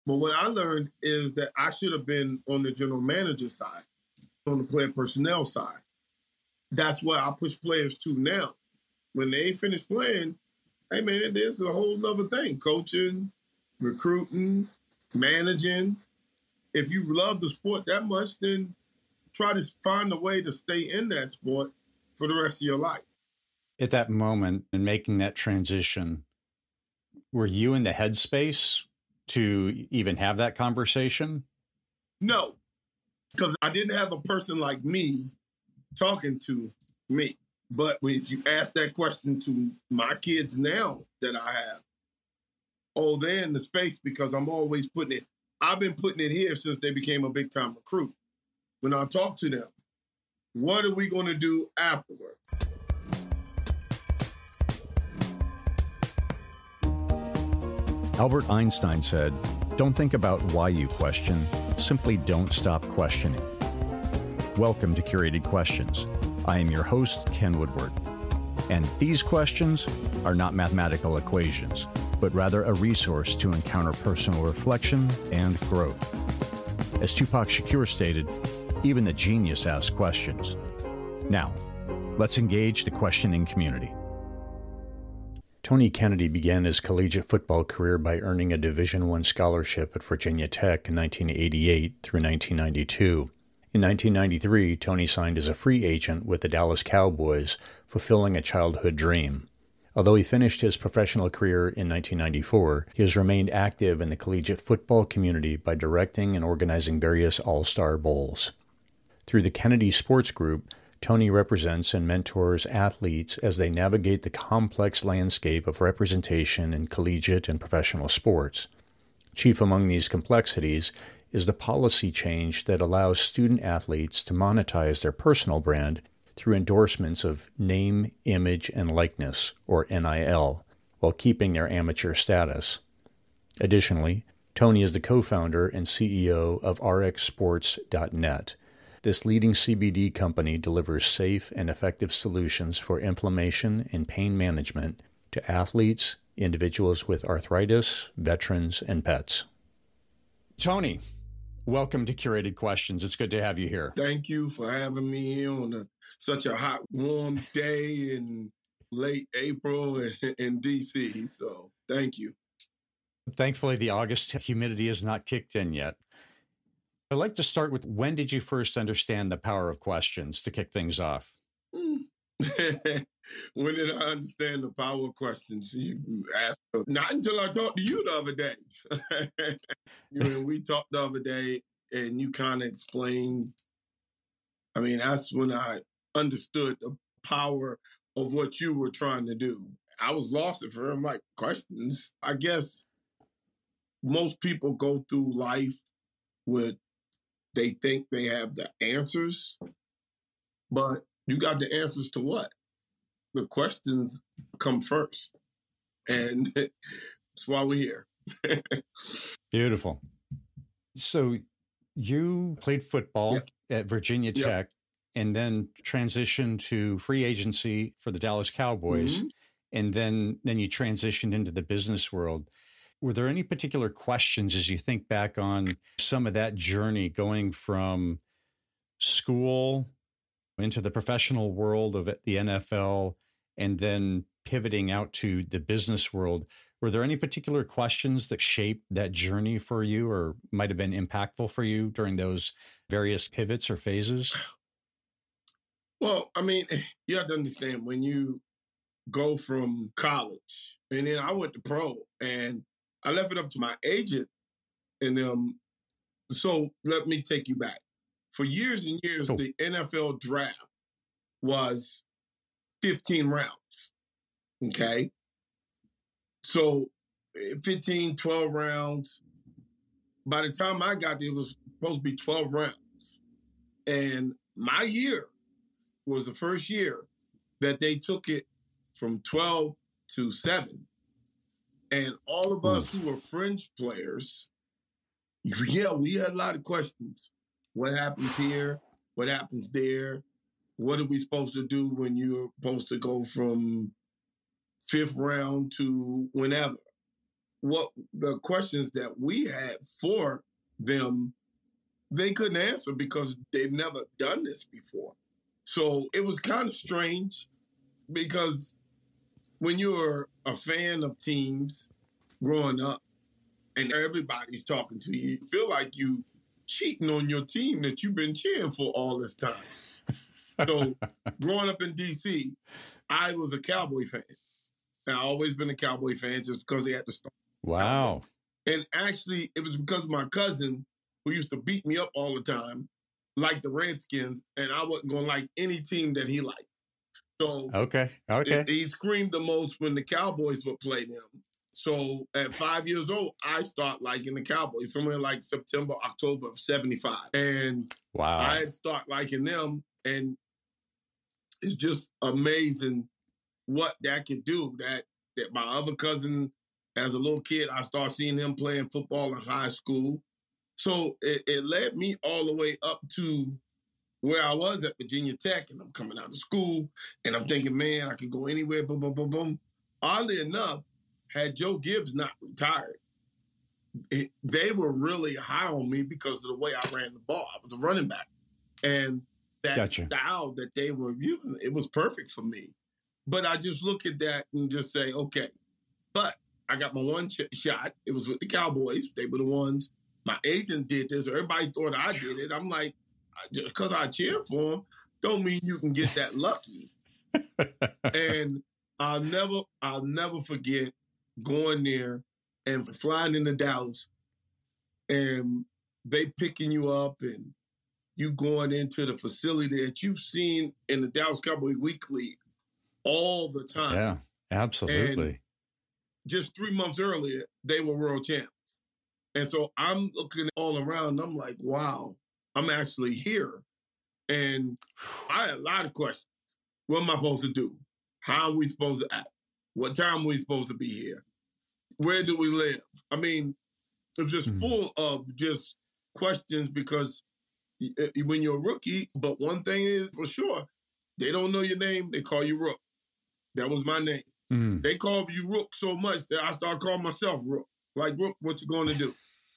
But what I learned is that I should have been on the general manager side, on the player personnel side. That's where I push players to now. When they finish playing, hey man, there's a whole nother thing. Coaching, recruiting, managing. If you love the sport that much, then try to find a way to stay in that sport for the rest of your life. At that moment and making that transition, were you in the headspace to even have that conversation? No, because I didn't have a person like me talking to me. But if you ask that question to my kids now that I have, oh, they're in the space because I'm always putting it. I've been putting it here since they became a big time recruit. When I talk to them, what are we going to do afterward? Albert Einstein said, "Don't think about why you question, simply don't stop questioning." Welcome to Curated Questions. I am your host, Ken Woodward. And these questions are not mathematical equations, but rather a resource to encounter personal reflection and growth. As Tupac Shakur stated, even the genius asks questions. Now, let's engage the questioning community. Tony Kennedy began his collegiate football career by earning a Division I scholarship at Virginia Tech in 1988 through 1992. In 1993, Tony signed as a free agent with the Dallas Cowboys, fulfilling a childhood dream. Although he finished his professional career in 1994, he has remained active in the collegiate football community by directing and organizing various All-Star Bowls. Through the Kennedy Sports Group, Tony represents and mentors athletes as they navigate the complex landscape of representation in collegiate and professional sports. Chief among these complexities is the policy change that allows student athletes to monetize their personal brand through endorsements of name, image, and likeness, or NIL, while keeping their amateur status. Additionally, Tony is the co-founder and CEO of RxSports.net. This leading CBD company delivers safe and effective solutions for inflammation and pain management to athletes, individuals with arthritis, veterans, and pets. Tony, welcome to Curated Questions. It's good to have you here. Thank you for having me here on such a hot, warm day in late April in D.C. So thank you. Thankfully, the August humidity has not kicked in yet. I'd like to start with, when did you first understand the power of questions to kick things off? When did I understand the power of questions? You asked. Not until I talked to you the other day. We talked the other day and you kind of explained. I mean, that's when I understood the power of what you were trying to do. I was lost at first. I'm like, questions? I guess most people go through life with, they think they have the answers, but you got the answers to what? The questions come first. And that's why we're here. Beautiful. So you played football at Virginia Tech and then transitioned to free agency for the Dallas Cowboys. Mm-hmm. And then you transitioned into the business world. Were there any particular questions as you think back on some of that journey going from school into the professional world of the NFL and then pivoting out to the business world? Were there any particular questions that shaped that journey for you or might have been impactful for you during those various pivots or phases? Well, I mean, you have to understand when you go from college and then I went to pro and I left it up to my agent and so let me take you back. For years and years, The NFL draft was 15 rounds, okay? So 15, 12 rounds. By the time I got there, it was supposed to be 12 rounds. And my year was the first year that they took it from 12 to 7. And all of us who were fringe players, we had a lot of questions. What happens here? What happens there? What are we supposed to do when you're supposed to go from 5th round to whenever? what the questions that we had for them, they couldn't answer because they've never done this before. So it was kind of strange because when you're a fan of teams growing up and everybody's talking to you, you feel like you cheating on your team that you've been cheering for all this time. So growing up in D.C., I was a Cowboy fan. And I've always been a Cowboy fan just because they had to start. Wow. And actually, it was because of my cousin who used to beat me up all the time, like the Redskins, and I wasn't going to like any team that he liked. So Okay. he screamed the most when the Cowboys would play them. So at 5 years old, I start liking the Cowboys, somewhere like September, October of 75. And wow. I had start liking them, and it's just amazing what that could do. That my other cousin, as a little kid, I started seeing him playing football in high school. So it led me all the way up to where I was at Virginia Tech, and I'm coming out of school, and I'm thinking, man, I could go anywhere, boom, boom, boom, boom. Oddly enough, had Joe Gibbs not retired, they were really high on me because of the way I ran the ball. I was a running back. And that style that they were using, it was perfect for me. But I just look at that and just say, okay, but I got my one shot. It was with the Cowboys. They were the ones. My agent did this. Forget thought I did it. I'm like, just because I cheered for him, don't mean you can get that lucky. And I'll never forget going there and flying into Dallas and they picking you up and you going into the facility that you've seen in the Dallas Cowboy Weekly all the time. Yeah, absolutely. And just 3 months earlier, they were world champs. And so I'm looking all around, I'm like, wow, I'm actually here. And I had a lot of questions. What am I supposed to do? How are we supposed to act? What time are we supposed to be here? Where do we live? I mean, it was just full of just questions because when you're a rookie, but one thing is for sure, they don't know your name, they call you Rook. That was my name. They called you Rook so much that I started calling myself Rook. Like, Rook, what you going to do?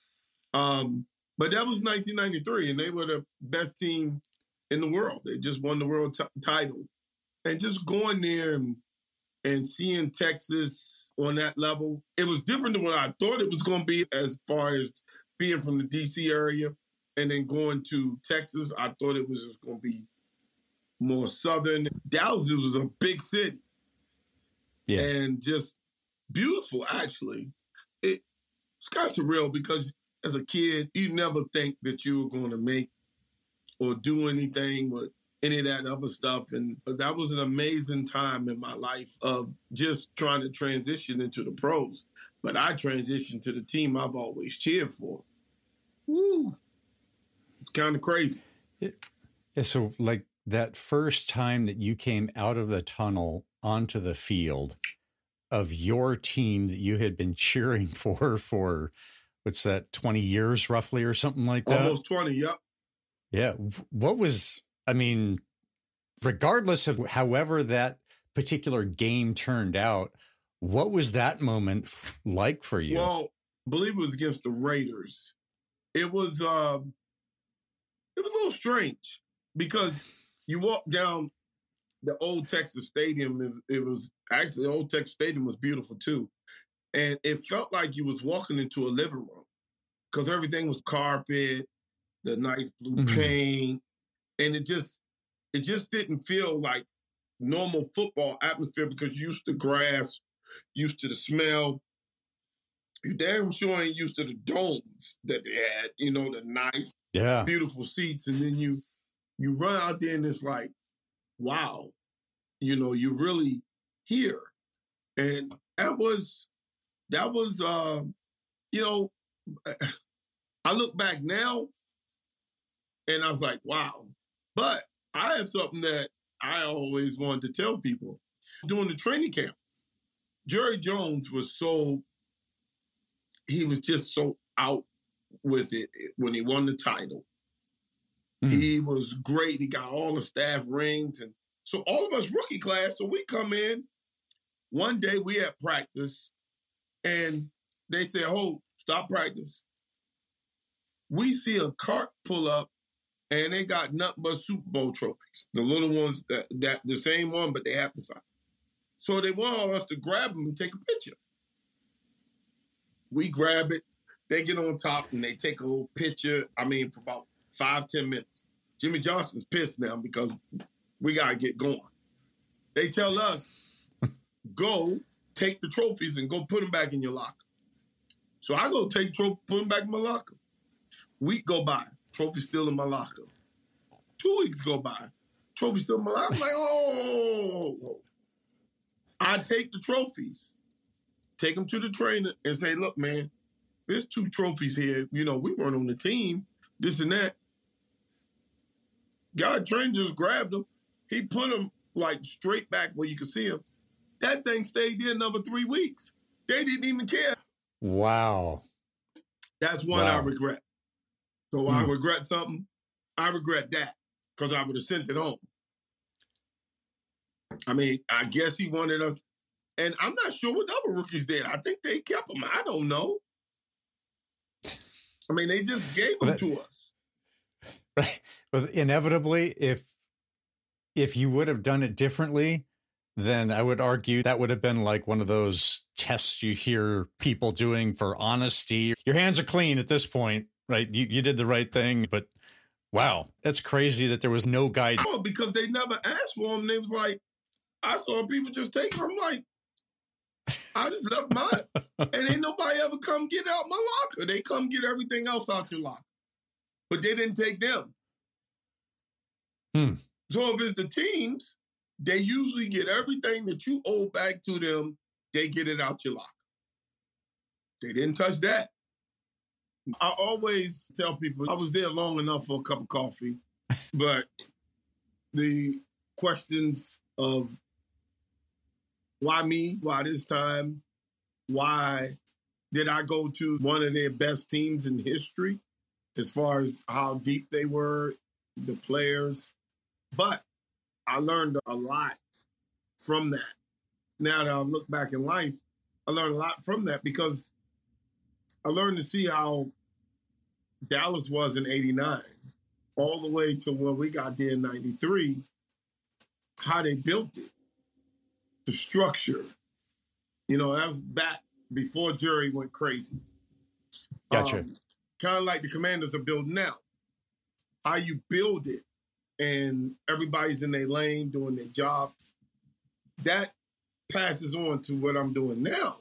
But that was 1993, and they were the best team in the world. They just won the world title. And just going there and seeing Texas on that level, it was different than what I thought it was going to be as far as being from the D.C. area and then going to Texas. I thought it was just going to be more southern. Dallas was a big city. Yeah. And just beautiful, actually. It's kind of surreal because as a kid, you never think that you were going to make or do anything with any of that other stuff. But that was an amazing time in my life of just trying to transition into the pros. But I transitioned to the team I've always cheered for. Woo! It's kind of crazy. Yeah, so like that first time that you came out of the tunnel onto the field of your team that you had been cheering for, what's that, 20 years roughly or something like that? Almost 20, yep. Yeah. What was, I mean, regardless of however that particular game turned out, what was that moment like for you? Well, I believe it was against the Raiders. It was a little strange because you walk down the old Texas Stadium. It was actually, the old Texas Stadium was beautiful too. And it felt like you was walking into a living room because everything was carpet, the nice blue paint. And it just didn't feel like normal football atmosphere because you're used to grass, used to the smell. You damn sure ain't used to the domes that they had, the nice, beautiful seats. And then you run out there and it's like, wow, you're really here. And that was, I look back now and I was like, wow. But I have something that I always wanted to tell people. During the training camp, Jerry Jones he was just so out with it when he won the title. He was great. He got all the staff rings. And so all of us rookie class, so we come in. One day we had practice and they say, "Oh, stop practice." We see a cart pull up, and they got nothing but Super Bowl trophies. The little ones, that the same one, but they have the size. So they want us to grab them and take a picture. We grab it. They get on top, and they take a little picture, for about 5-10 minutes. Jimmy Johnson's pissed now because we got to get going. They tell us, go take the trophies and go put them back in your locker. So I go take trophies, put them back in my locker. Week go by, trophy still in my locker. 2 weeks go by, trophy still in my locker. I'm like, oh. I take the trophies, take them to the trainer and say, look, man, there's 2 trophies here. We weren't on the team, this and that. God trainer just grabbed them. He put them straight back where you could see them. That thing stayed there another 3 weeks. They didn't even care. Wow. That's one I regret. So I regret something. I regret that because I would have sent it home. I guess he wanted us. And I'm not sure what the other rookies did. I think they kept them. I don't know. They just gave them to us. Right. But inevitably, if you would have done it differently, then I would argue that would have been like one of those tests you hear people doing for honesty. Your hands are clean at this point, right? You did the right thing, but wow, that's crazy that there was no guidance. Oh, because they never asked for them. They was like, I saw people just take them. I'm like, I just left mine. And ain't nobody ever come get out my locker. They come get everything else out your locker. But they didn't take them. So if it's the teams, they usually get everything that you owe back to them. They get it out your locker. They didn't touch that. I always tell people I was there long enough for a cup of coffee, but the questions of why me, why this time, why did I go to one of their best teams in history as far as how deep they were, the players. But I learned a lot from that. Now that I look back in life, I learned a lot from that because I learned to see how Dallas was in 89, all the way to when we got there in 93, how they built it, the structure. That was back before Jerry went crazy. Gotcha. Kind of like the Commanders are building now. How you build it and everybody's in their lane doing their jobs. That passes on to what I'm doing now.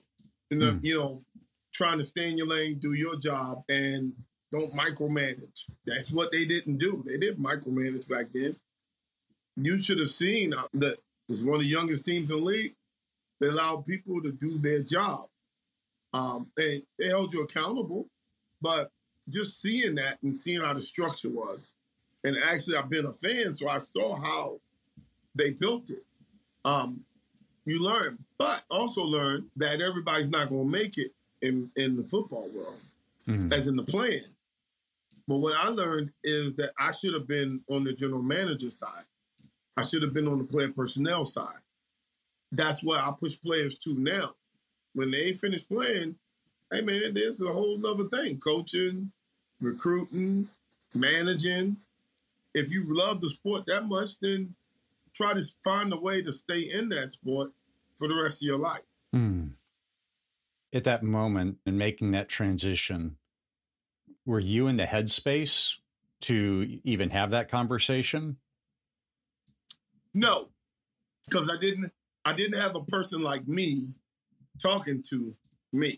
Trying to stay in your lane, do your job, and don't micromanage. That's what they didn't do. They didn't micromanage back then. You should have seen that it was one of the youngest teams in the league. They allowed people to do their job. They held you accountable, but just seeing that and seeing how the structure was, and actually I've been a fan, so I saw how they built it. You learn, but also learn that everybody's not going to make it in the football world, as in the plan. But what I learned is that I should have been on the general manager side. I should have been on the player personnel side. That's what I push players to now. When they finish playing, hey, man, there's a whole nother thing. Coaching, recruiting, managing. If you love the sport that much, then try to find a way to stay in that sport for the rest of your life. At that moment in making that transition, were you in the headspace to even have that conversation? No, because I didn't have a person like me talking to me.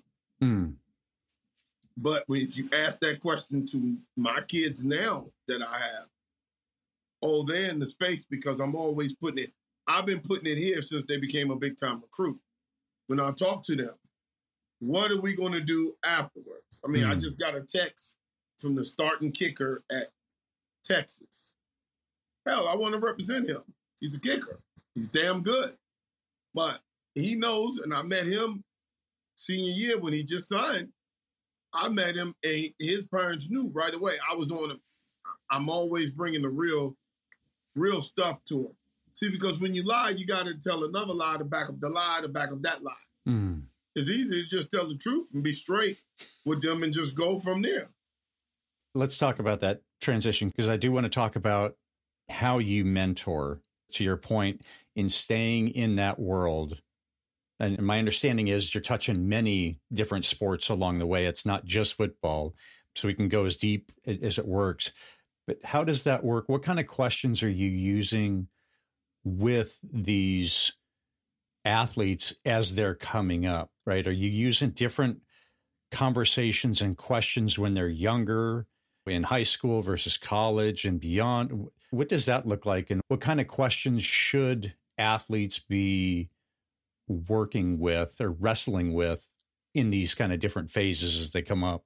But if you ask that question to my kids now that I have, they're in the space because I'm always putting it. I've been putting it here since they became a big-time recruit. When I talk to them, what are we going to do afterwards? I just got a text from the starting kicker at Texas. Hell, I want to represent him. He's a kicker. He's damn good. But he knows, and I met him senior year when he just signed. I met him, and his parents knew right away. I was on him. I'm always bringing the real stuff to him. See, because when you lie, you got to tell another lie to back up the lie to back up that lie. it's easy to just tell the truth and be straight with them and just go from there. Let's talk about that transition, because I do want to talk about how you mentor, to your point, in staying in that world. And my understanding is you're touching many different sports along the way. It's not just football, so we can go as deep as it works. But how does that work? What kind of questions are you using with these athletes as they're coming up, right? Are you using different conversations and questions when they're younger, in high school versus college and beyond? What does that look like? And what kind of questions should athletes be working with or wrestling with in these kind of different phases as they come up?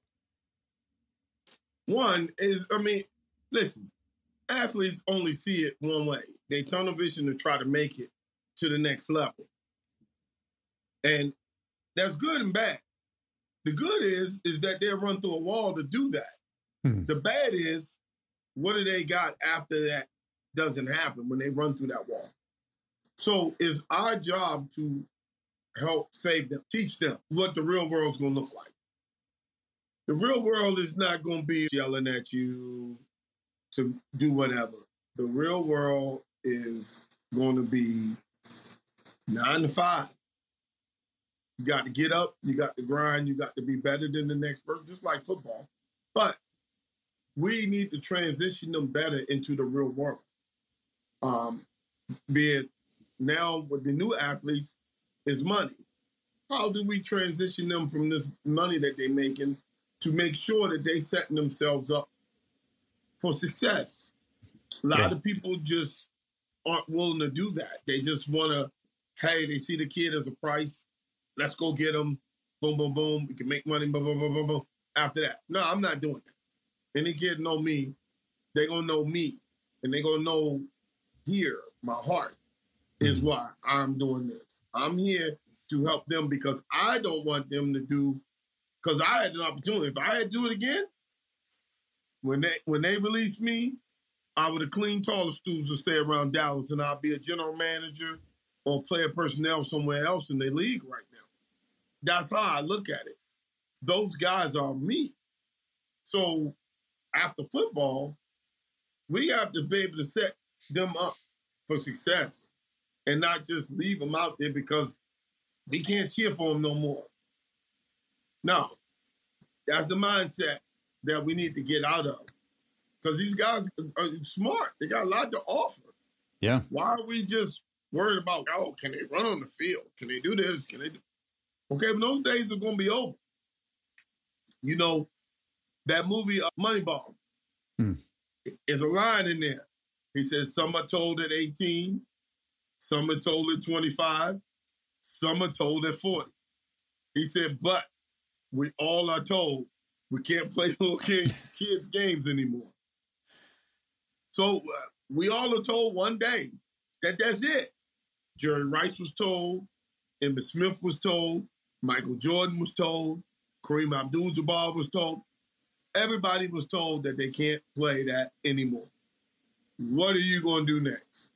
One is, listen, athletes only see it one way. They tunnel vision to try to make it to the next level. And that's good and bad. The good is that they'll run through a wall to do that. Mm-hmm. The bad is, what do they got after that doesn't happen when they run through that wall? So it's our job to help save them, teach them what the real world's going to look like. The real world is not going to be yelling at you to do whatever. The real world is going to be 9 to 5. You got to get up, you got to grind, you got to be better than the next person, just like football. But we need to transition them better into the real world. Be it now with the new athletes is money. How do we transition them from this money that they're making to make sure that they setting themselves up for success? A lot of people just aren't willing to do that. They just want to, hey, they see the kid as a price. Let's go get them. Boom, boom, boom. We can make money. Boom, boom, boom, boom, boom. After that. No, I'm not doing that. Any kid know me, they're going to know me. And they're going to know here, my heart is why I'm doing this. I'm here to help them because I don't want them to do, because I had an opportunity. If I had to do it again, when they released me, I would have cleaned taller stools to stay around Dallas, and I'd be a general manager or player personnel somewhere else in the league right now. That's how I look at it. Those guys are me. So after football, we have to be able to set them up for success and not just leave them out there because we can't cheer for them no more. No, that's the mindset that we need to get out of. Because these guys are smart. They got a lot to offer. Yeah. Why are we just worried about, oh, can they run on the field? Can they do this? Can they do... Okay, but those days are going to be over. You know, that movie Moneyball, there's a line in there. He says, some are told at 18, some are told at 25, some are told at 40. He said, but we all are told we can't play little kids' games anymore. So we all are told one day that that's it. Jerry Rice was told, Emmitt Smith was told, Michael Jordan was told, Kareem Abdul-Jabbar was told. Everybody was told that they can't play that anymore. What are you going to do next?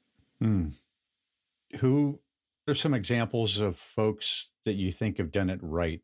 Who are some examples of folks that you think have done it right?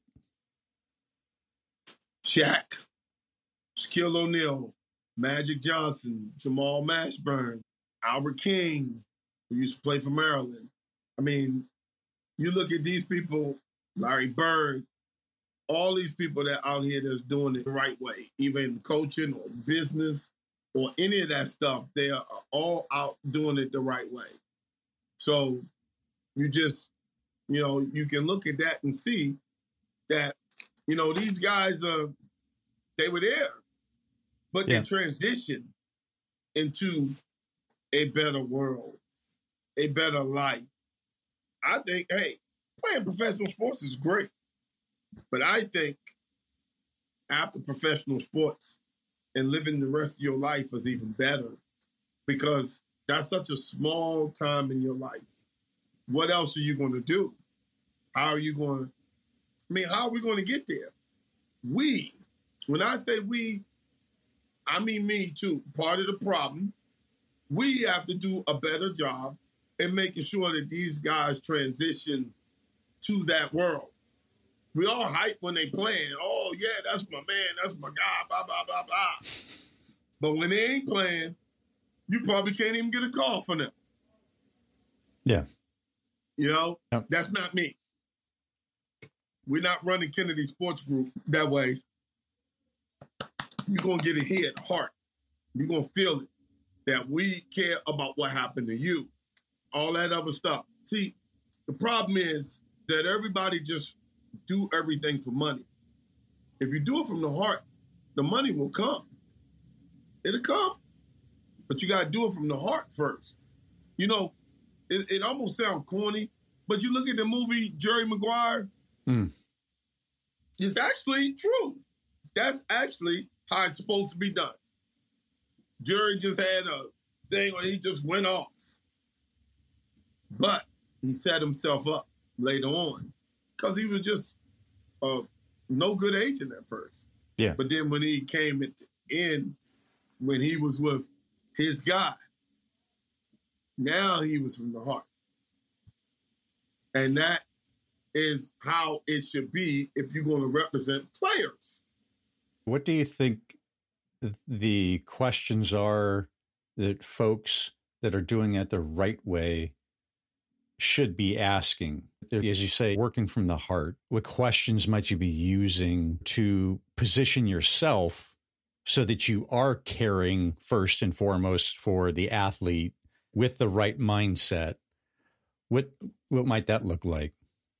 Shaq, Shaquille O'Neal, Magic Johnson, Jamal Mashburn, Albert King, who used to play for Maryland. I mean, you look at these people, Larry Bird, all these people that out here that's doing it the right way, either in coaching or business or any of that stuff, they are all out doing it the right way. So you just, you can look at that and see that, these guys, they were there, but they transitioned into a better world, a better life. I think, hey, playing professional sports is great, but I think after professional sports and living the rest of your life is even better because that's such a small time in your life. What else are you going to do? How are you going to, how are we going to get there? When I say we, I mean me too, part of the problem. We have to do a better job in making sure that these guys transition to that world. We all hype when they playing. Oh, yeah, that's my man. That's my guy, blah, blah, blah, blah. But when they ain't playing, you probably can't even get a call from them. Yeah. You know, Yep. That's not me. We're not running Kennedy Sports Group that way. You're going to get it here at the heart. You're going to feel it, that we care about what happened to you. All that other stuff. See, the problem is that everybody just do everything for money. If you do it from the heart, the money will come. It'll come. But you got to do it from the heart first. You know, it almost sounds corny, but you look at the movie Jerry Maguire, it's actually true. That's actually how it's supposed to be done. Jerry just had a thing where he just went off. But he set himself up later on because he was just no good agent at first. Yeah. But then when he came at the end, when he was with his guy, now he was from the heart. And that is how it should be if you're going to represent players. What do you think the questions are that folks that are doing it the right way should be asking? As you say, working from the heart, what questions might you be using to position yourself so that you are caring first and foremost for the athlete with the right mindset? What might that look like?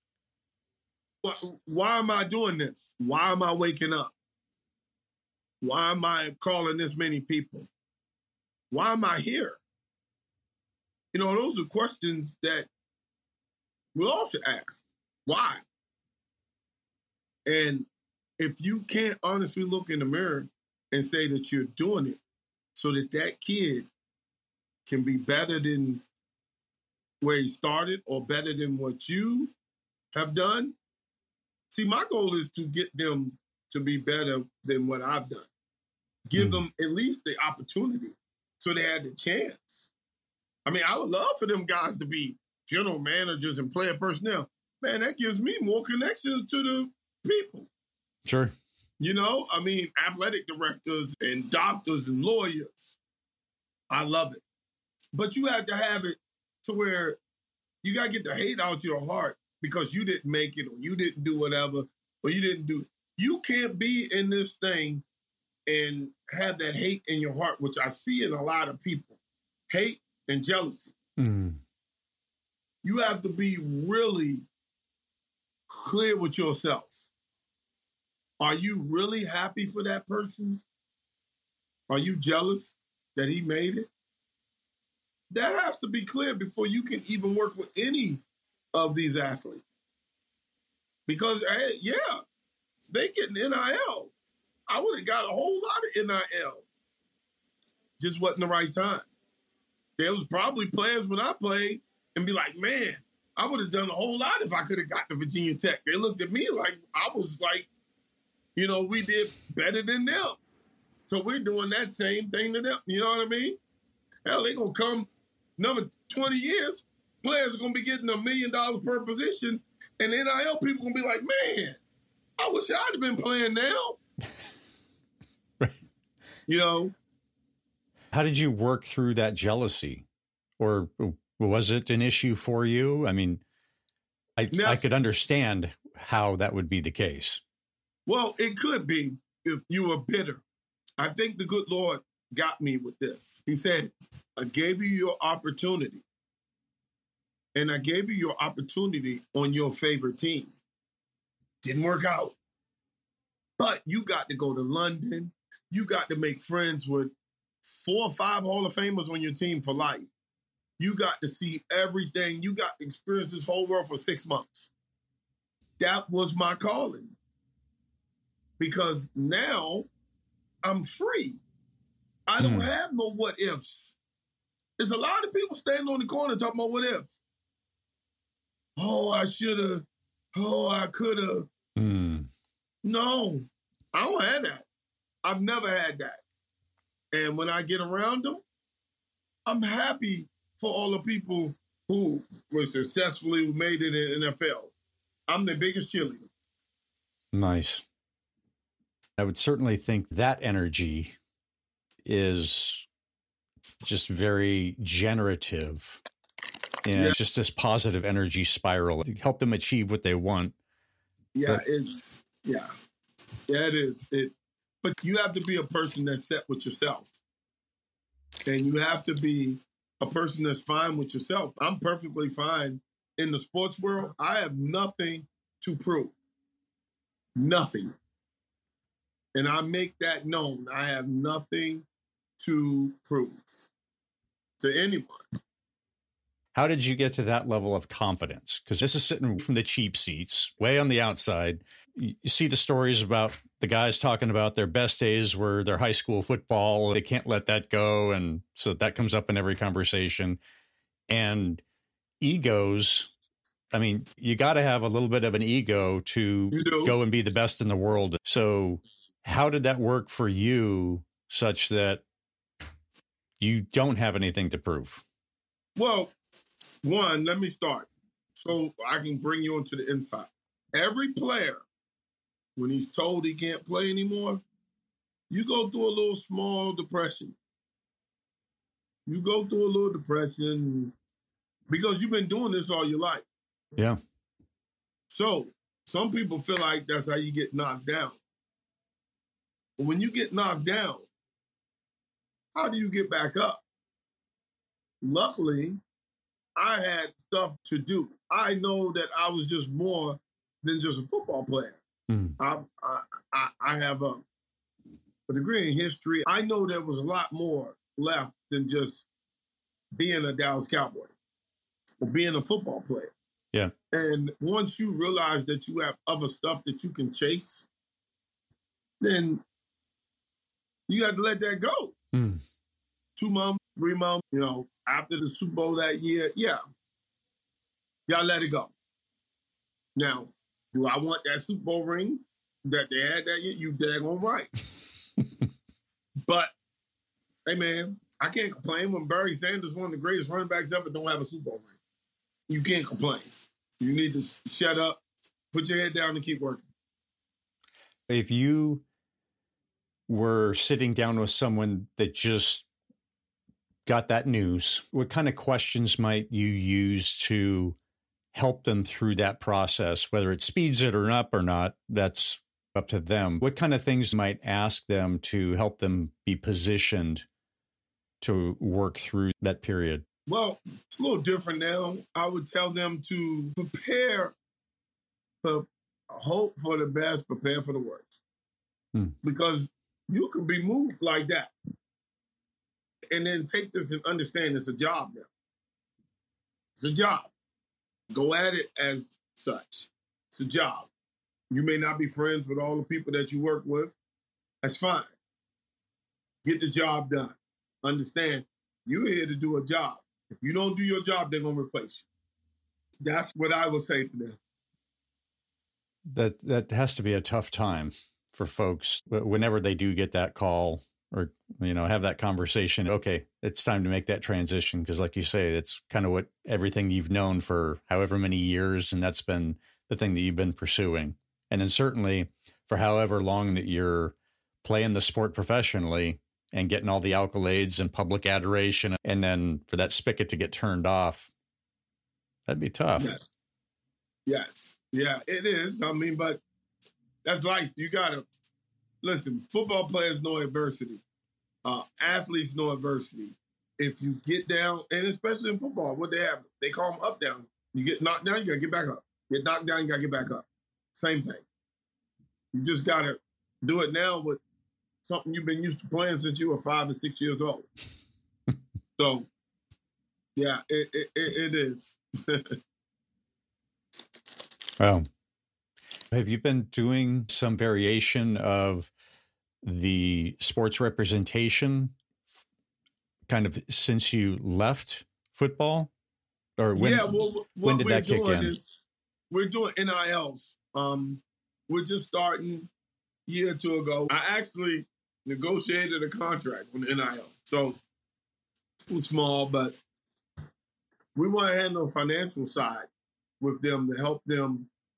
Why am I doing this? Why am I waking up? Why am I calling this many people? Why am I here? You know, those are questions that we all should ask. Why? And if you can't honestly look in the mirror and say that you're doing it so that that kid can be better than where he started or better than what you have done. See, my goal is to get them to be better than what I've done. Give them at least the opportunity so they had the chance. I mean, I would love for them guys to be general managers and player personnel. Man, that gives me more connections to the people. Sure. You know, I mean, athletic directors and doctors and lawyers. I love it. But you have to have it to where you got to get the hate out your heart because you didn't make it or you didn't do whatever or you didn't do. You can't be in this thing and have that hate in your heart, which I see in a lot of people. Hate and jealousy. You have to be really clear with yourself. Are you really happy for that person? Are you jealous that he made it? That has to be clear before you can even work with any of these athletes. Because, hey, yeah, they get an NIL. I would have got a whole lot of NIL. Just wasn't the right time. There was probably players when I played and be like, man, I would have done a whole lot if I could have got to Virginia Tech. They looked at me like I was like, you know, we did better than them. So we're doing that same thing to them. You know what I mean? Hell, they're going to come another 20 years. Players are going to be getting $1 million per position. And NIL people going to be like, man, I wish I'd have been playing now. Right. You know? How did you work through that jealousy? Or was it an issue for you? I mean, I could understand how that would be the case. Well, it could be if you were bitter. I think the good Lord got me with this. He said, I gave you your opportunity. And I gave you your opportunity on your favorite team. Didn't work out. But you got to go to London. You got to make friends with 4 or 5 Hall of Famers on your team for life. You got to see everything. You got to experience this whole world for 6 months. That was my calling. Because now I'm free. I don't have no what ifs. There's a lot of people standing on the corner talking about what ifs. Oh, I should have. Oh, I could have. No, I don't have that. I've never had that. And when I get around them, I'm happy for all the people who were successfully who made it in the NFL. I'm their biggest cheerleader. Nice. I would certainly think that energy is just very generative and just this positive energy spiral to help them achieve what they want. Yeah, it is. But you have to be a person that's set with yourself. And you have to be a person that's fine with yourself. I'm perfectly fine in the sports world. I have nothing to prove. Nothing. And I make that known. I have nothing to prove to anyone. How did you get to that level of confidence? Because this is sitting from the cheap seats, way on the outside. You see the stories about the guys talking about their best days were their high school football. They can't let that go. And so that comes up in every conversation. And egos, I mean, you got to have a little bit of an ego to go and be the best in the world. So how did that work for you such that you don't have anything to prove? Well, one, let me start so I can bring you onto the inside. Every player, when he's told he can't play anymore, you go through a little small depression. You go through a little depression because you've been doing this all your life. Yeah. So some people feel like that's how you get knocked down. But when you get knocked down, how do you get back up? Luckily, I had stuff to do. I know that I was just more than just a football player. Mm. I have a degree in history. I know there was a lot more left than just being a Dallas Cowboy or being a football player. Yeah. And once you realize that you have other stuff that you can chase, then you got to let that go. Mm. 2 months, 3 months, after the Super Bowl that year, y'all let it go. Now, do I want that Super Bowl ring that they had that year? You daggone right. But, hey, man, I can't complain when Barry Sanders, one of the greatest running backs ever, don't have a Super Bowl ring. You can't complain. You need to shut up, put your head down, and keep working. If you were sitting down with someone that just got that news, what kind of questions might you use to help them through that process? Whether it speeds it or not, that's up to them. What kind of things might ask them to help them be positioned to work through that period? Well, it's a little different now. I would tell them to prepare, to hope for the best, prepare for the worst. Because you can be moved like that. And then take this and understand it's a job now. It's a job. Go at it as such. It's a job. You may not be friends with all the people that you work with. That's fine. Get the job done. Understand, you're here to do a job. If you don't do your job, they're going to replace you. That's what I would say to them. That has to be a tough time for folks whenever they do get that call or, have that conversation. Okay, it's time to make that transition. Because like you say, it's kind of what everything you've known for however many years. And that's been the thing that you've been pursuing. And then certainly for however long that you're playing the sport professionally and getting all the accolades and public adoration, and then for that spigot to get turned off, that'd be tough. Yes. Yeah, it is. I mean, but that's life. You got to listen. Football players know adversity. Athletes know adversity. If you get down, and especially in football, what they call them up down. You get knocked down, you got to get back up. Get knocked down, you got to get back up. Same thing. You just got to do it now with something you've been used to playing since you were 5 or 6 years old. So, yeah, it is. Wow. Have you been doing some variation of the sports representation kind of since you left football? Or when did that kick in? We're doing NILs. We're just starting a year or two ago. I actually negotiated a contract with NIL. So it was small, but we want to handle the financial side with them to help them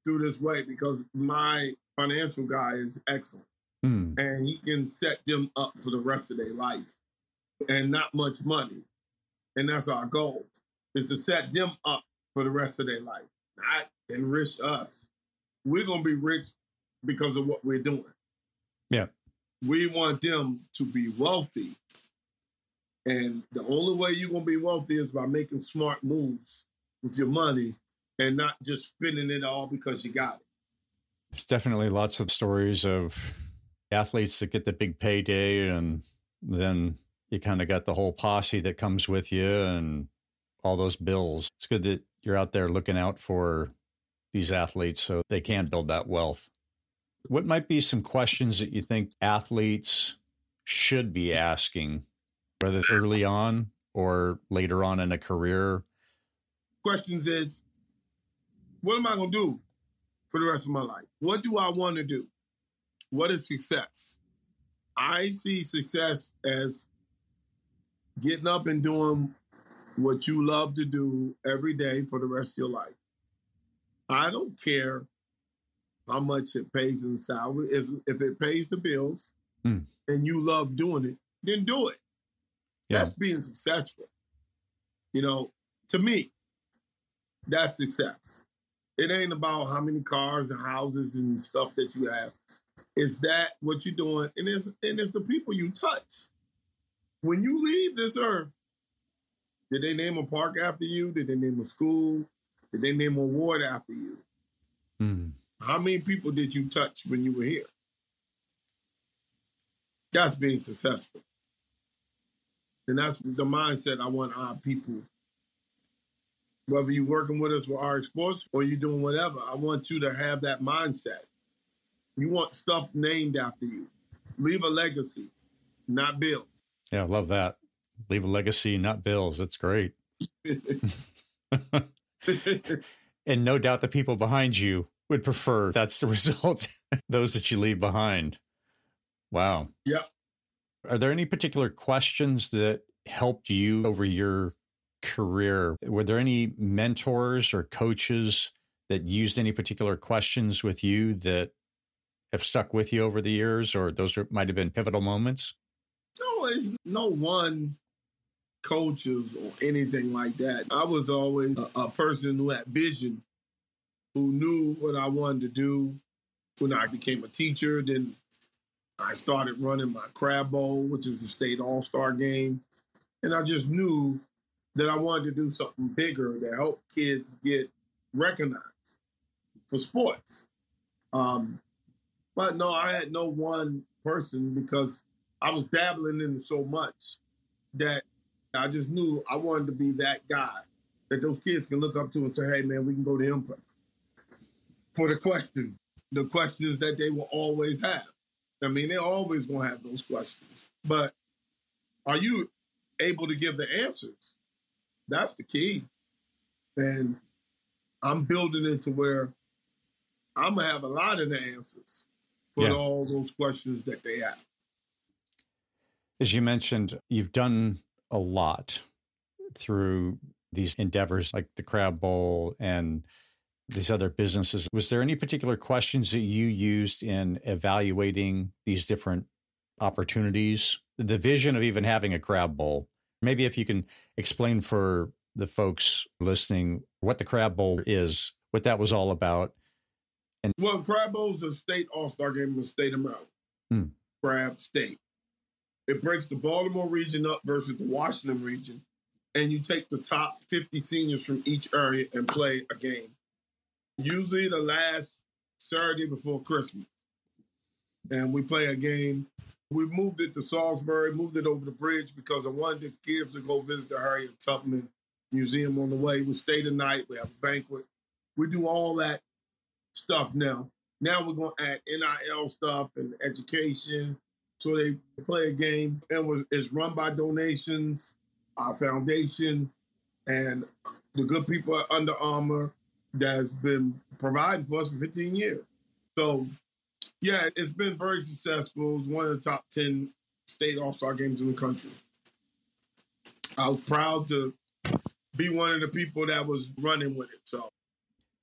through this way because my financial guy is excellent. And he can set them up for the rest of their life and not much money. And that's our goal, is to set them up for the rest of their life, not enrich us. We're going to be rich because of what we're doing. Yeah. We want them to be wealthy. And the only way you're going to be wealthy is by making smart moves with your money and not just spending it all because you got it. There's definitely lots of stories of athletes that get the big payday, and then you kind of got the whole posse that comes with you and all those bills. It's good that you're out there looking out for these athletes so they can build that wealth. What might be some questions that you think athletes should be asking, whether early on or later on in a career? Questions is, what am I going to do for the rest of my life? What do I want to do? What is success? I see success as getting up and doing what you love to do every day for the rest of your life. I don't care how much it pays in salary. If it pays the bills and you love doing it, then do it. Yeah. That's being successful. You know, to me, that's success. It ain't about how many cars and houses and stuff that you have. It's that what you're doing, and it's the people you touch. When you leave this earth, did they name a park after you? Did they name a school? Did they name a award after you? How many people did you touch when you were here? That's being successful. And that's the mindset I want our people, whether you're working with us for our sports or you're doing whatever, I want you to have that mindset. You want stuff named after you. Leave a legacy, not bills. Yeah, I love that. Leave a legacy, not bills. That's great. And no doubt the people behind you would prefer that's the result, those that you leave behind. Wow. Yep. Are there any particular questions that helped you over your career? Were there any mentors or coaches that used any particular questions with you that have stuck with you over the years, or those might have been pivotal moments? No, it's no one coaches or anything like that. I was always a person who had vision, who knew what I wanted to do. When I became a teacher, then I started running my Crab Bowl, which is the state all-star game. And I just knew that I wanted to do something bigger to help kids get recognized for sports. But no, I had no one person because I was dabbling in so much that I just knew I wanted to be that guy that those kids can look up to and say, hey, man, we can go to him for the questions that they will always have. I mean, they're always going to have those questions. But are you able to give the answers? That's the key. And I'm building it to where I'm going to have a lot of the answers for all those questions that they have. As you mentioned, you've done a lot through these endeavors like the Crab Bowl and these other businesses. Was there any particular questions that you used in evaluating these different opportunities? The vision of even having a Crab Bowl. Maybe if you can explain for the folks listening what the Crab Bowl is, what that was all about. Well, Crab Bowl is a state all-star game in the state of Maryland. Crab State. It breaks the Baltimore region up versus the Washington region, and you take the top 50 seniors from each area and play a game. Usually the last Saturday before Christmas. And we play a game. We moved it to Salisbury, moved it over the bridge because I wanted the kids to go visit the Harriet Tubman Museum on the way. We stay the night. We have a banquet. We do all that stuff now. Now we're going to add NIL stuff and education. So they play a game, and it's run by donations, our foundation, and the good people at Under Armour that's been providing for us for 15 years. So, yeah, it's been very successful. It's one of the top 10 state all-star games in the country. I was proud to be one of the people that was running with it.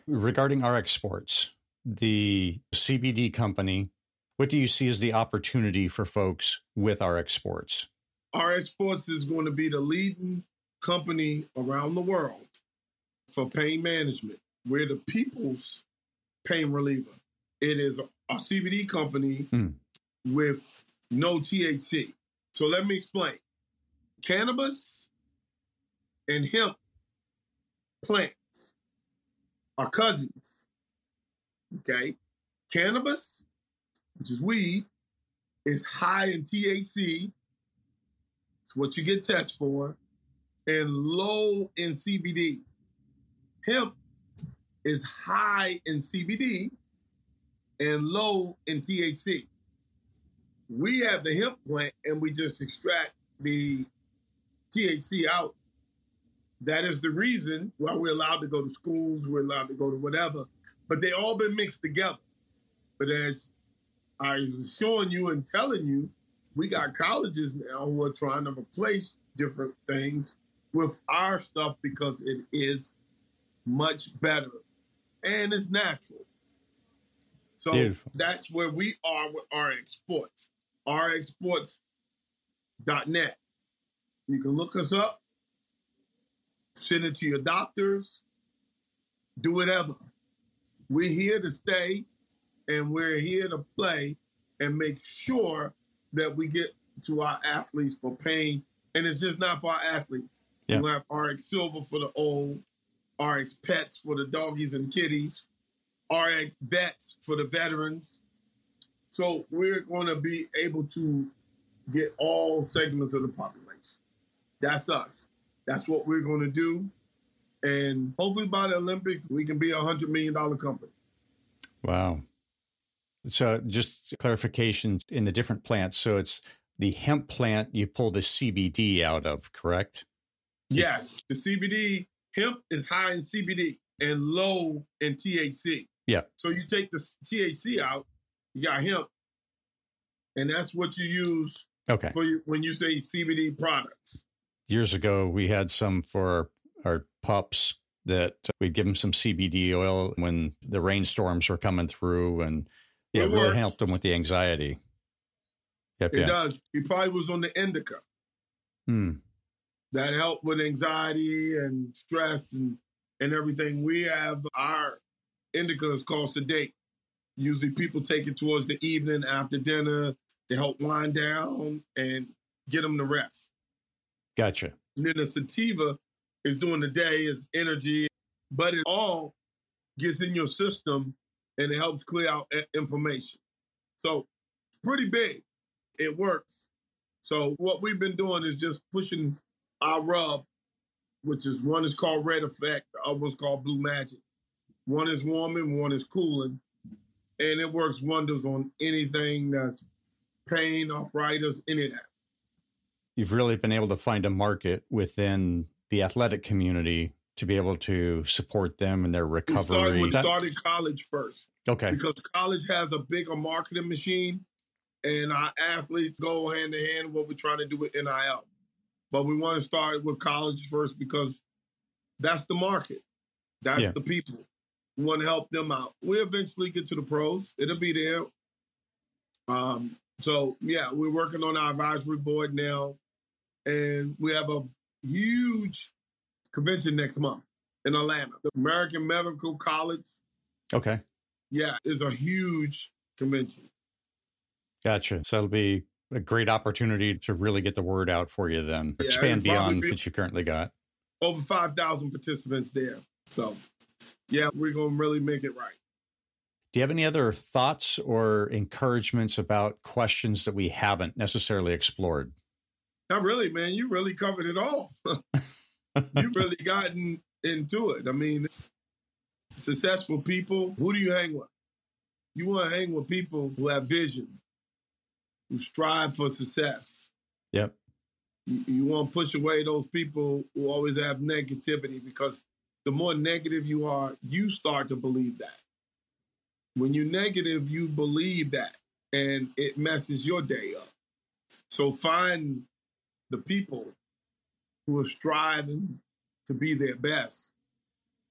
Regarding RX Sports, the CBD company, what do you see as the opportunity for folks with RX Sports? RX Sports is going to be the leading company around the world for pain management. We're the people's pain reliever. It is a CBD company with no THC. So let me explain. Cannabis and hemp plants are cousins. Okay? Cannabis, which is weed, is high in THC. It's what you get tested for, and low in CBD. Hemp is high in CBD and low in THC. We have the hemp plant and we just extract the THC out. That is the reason why we're allowed to go to schools, we're allowed to go to whatever, but they all been mixed together. But as I was showing you and telling you, we got colleges now who are trying to replace different things with our stuff because it is much better and it's natural. So Beautiful. That's where we are with RX Sports. RxSports.net. You can look us up, send it to your doctors, do whatever. We're here to stay and we're here to play and make sure that we get to our athletes for pain. And it's just not for our athletes. Yeah. We have RX Silver for the old, RX Pets for the doggies and kitties, RX Vets for the veterans. So we're going to be able to get all segments of the population. That's us. That's what we're going to do. And hopefully by the Olympics, we can be a $100 million company. Wow. So just clarification in the different plants. So it's the hemp plant you pull the CBD out of, correct? Yes. The CBD, hemp is high in CBD and low in THC. Yeah. So you take the THC out, you got hemp, and that's what you use for when you say CBD products. Years ago, we had some for our pups that we'd give them some CBD oil when the rainstorms were coming through, and it really helped them with the anxiety. Yep, it does. He probably was on the indica. That helped with anxiety and stress and everything. We have our indica is called sedate. Usually people take it towards the evening after dinner to help wind down and get them to rest. Gotcha. And then the sativa is during the day, is energy, but it all gets in your system and it helps clear out inflammation. So it's pretty big. It works. So what we've been doing is just pushing our rub, which is one is called Red Effect, the other one's called Blue Magic. One is warming, one is cooling, and it works wonders on anything that's pain, arthritis, any of that. You've really been able to find a market within the athletic community to be able to support them in their recovery. We started college first. Okay. Because college has a bigger marketing machine, and our athletes go hand in hand with what we're trying to do with NIL. But we want to start with college first because that's the market. That's the people. We want to help them out. We eventually get to the pros. It'll be there. So, we're working on our advisory board now. And we have a huge convention next month in Atlanta. The American Medical College. Okay. Yeah, is a huge convention. Gotcha. So it'll be a great opportunity to really get the word out for you then. Expand beyond what you currently got. Over 5,000 participants there. So, we're going to really make it right. Do you have any other thoughts or encouragements about questions that we haven't necessarily explored? Not really, man. You really covered it all. You've really gotten into it. I mean, successful people, who do you hang with? You want to hang with people who have vision, who strive for success. Yep. You want to push away those people who always have negativity, because the more negative you are, you start to believe that. When you're negative, you believe that, and it messes your day up. So find the people who are striving to be their best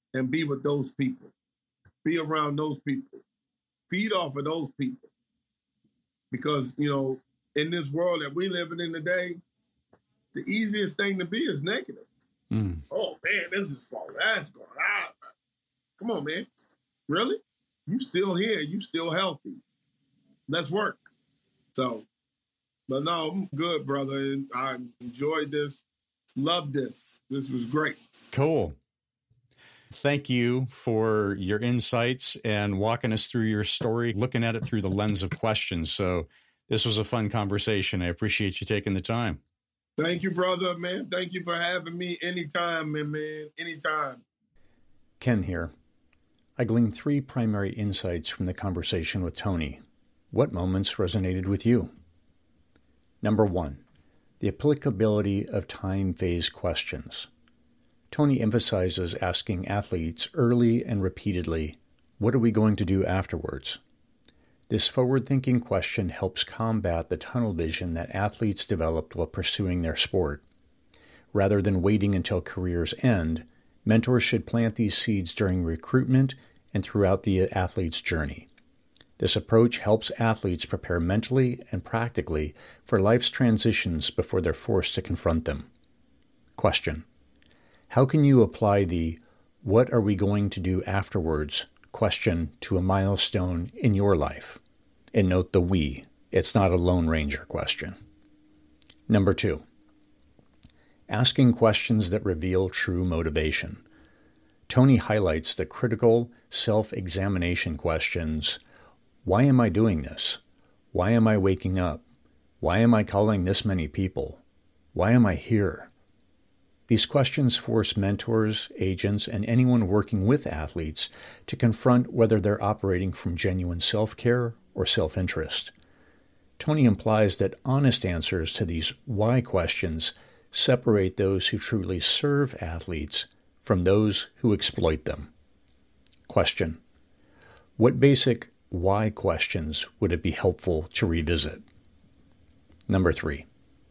and be with those people. Be around those people. Feed off of those people. Because, in this world that we living in today, the easiest thing to be is negative. Mm. Oh, man, this is false. That's going on. Come on, man. Really? You still here. You still healthy. Let's work. So, but no, I'm good, brother. I enjoyed this. Love this. This was great. Cool. Thank you for your insights and walking us through your story, looking at it through the lens of questions. So this was a fun conversation. I appreciate you taking the time. Thank you, brother, man. Thank you for having me anytime, man. Anytime. Ken here. I gleaned 3 primary insights from the conversation with Tony. What moments resonated with you? Number 1, the applicability of time phase questions. Tony emphasizes asking athletes early and repeatedly, what are we going to do afterwards? This forward-thinking question helps combat the tunnel vision that athletes developed while pursuing their sport. Rather than waiting until careers end, mentors should plant these seeds during recruitment and throughout the athlete's journey. This approach helps athletes prepare mentally and practically for life's transitions before they're forced to confront them. Question: how can you apply the "what are we going to do afterwards" question to a milestone in your life? And note the we. It's not a Lone Ranger question. Number 2, asking questions that reveal true motivation. Tony highlights the critical self-examination questions. Why am I doing this? Why am I waking up? Why am I calling this many people? Why am I here? These questions force mentors, agents, and anyone working with athletes to confront whether they're operating from genuine self-care or self-interest. Tony implies that honest answers to these why questions separate those who truly serve athletes from those who exploit them. Question: what basic why questions would it be helpful to revisit? Number 3,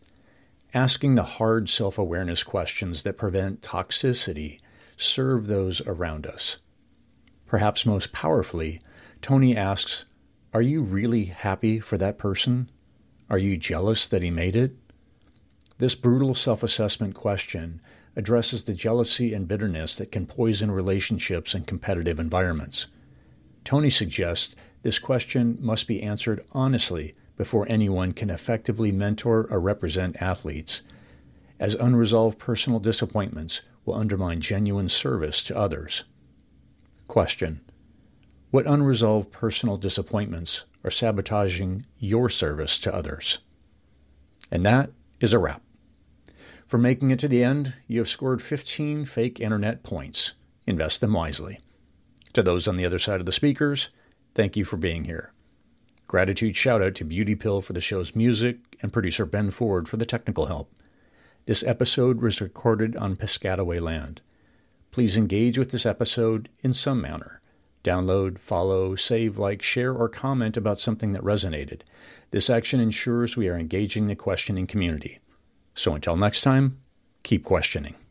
asking the hard self-awareness questions that prevent toxicity serve those around us. Perhaps most powerfully, Tony asks, are you really happy for that person? Are you jealous that he made it? This brutal self-assessment question addresses the jealousy and bitterness that can poison relationships in competitive environments. Tony suggests this question must be answered honestly before anyone can effectively mentor or represent athletes, as unresolved personal disappointments will undermine genuine service to others. Question: what unresolved personal disappointments are sabotaging your service to others? And that is a wrap. For making it to the end, you have scored 15 fake internet points. Invest them wisely. To those on the other side of the speakers, thank you for being here. Gratitude shout out to Beauty Pill for the show's music and producer Ben Ford for the technical help. This episode was recorded on Piscataway land. Please engage with this episode in some manner. Download, follow, save, like, share, or comment about something that resonated. This action ensures we are engaging the questioning community. So until next time, keep questioning.